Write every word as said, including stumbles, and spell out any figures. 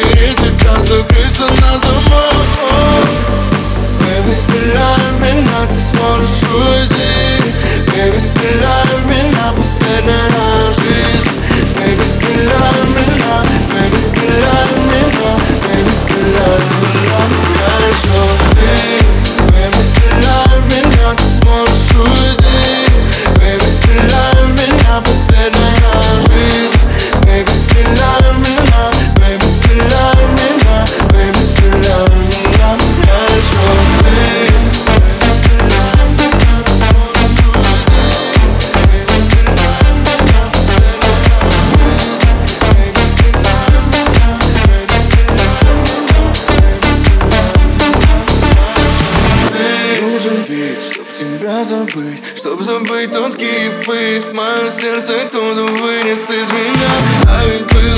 запереть тебя, закрыться на замок. Baby, стреляй в меня, ты сможешь уйти. Baby, стреляй в меня, последний раз в жизни. Baby, стреляй в меня, baby, стреляй в меня, baby, стреляй в меня, я еще ты. Baby, стреляй в меня, ты сможешь уйти. Baby, стреляй в меня, последний раз в жизни. Baby, стреляй в меня, baby, стреляй в меня, baby, стреляй в меня, я еще ты. Чтоб тебя забыть, чтоб забыть тот киев. Из моего сердца кто-то вынес из меня. А ведь